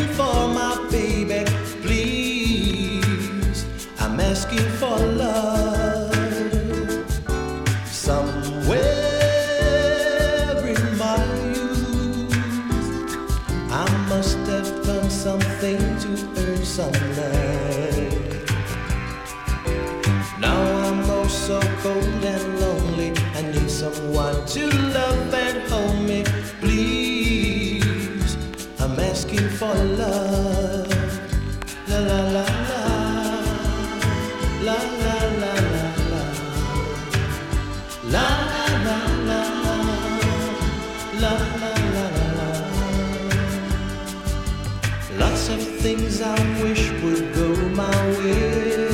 asking for my baby, please. I'm asking for love. Somewhere in my youth, I must have done something to earn some love. Now I'm oh so cold and lonely. I need someone to love and hold me, please. I'm asking for love. La la la la, la la la la la, la la la la, la la la la. Lots of things I wish would go my way.